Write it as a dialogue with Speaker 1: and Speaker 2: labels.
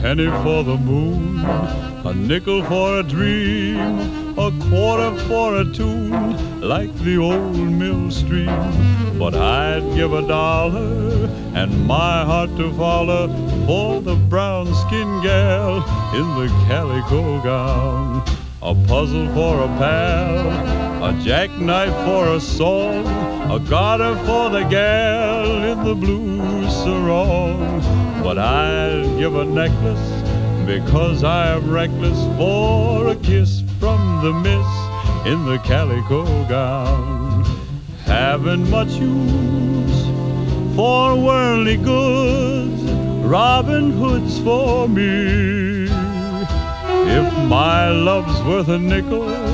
Speaker 1: penny for the moon, a nickel for a dream, a quarter for a tune, like the old mill stream. But I'd give $1 and my heart to follow for the brown-skinned gal in the calico gown. A puzzle for a pal, a jackknife for a song, a garter for the gal in the blue sarong. But I'd give a necklace because I am reckless for a kiss from the miss in the calico gown. Haven't much use for worldly goods, Robin Hood's for me. If my love's worth a nickel,